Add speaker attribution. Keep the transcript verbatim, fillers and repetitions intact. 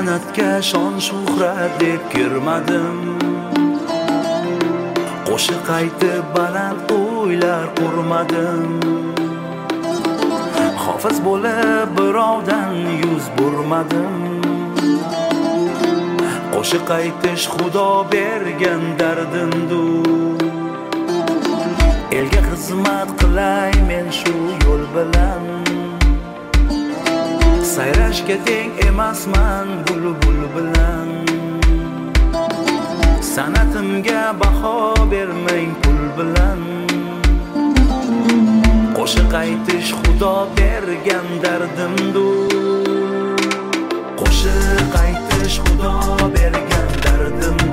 Speaker 1: san'atga shon shuhrat deb kirmadim. Qo'shiq aytib baland o'ylar qurmadim. Hofiz bo'lib birovdan yuz burmadim. Qo'shiq aytish Xudo bergan dardimdur. Elga xizmat qilay men shu yo'l bilan. Sayrashga teng emasman bulbul bilan. San'atimga baho bermang pul bilan. Qo'shiq aytish Xudo bergan dardimdur. Qo'shiq aytish Xudo bergan dardim.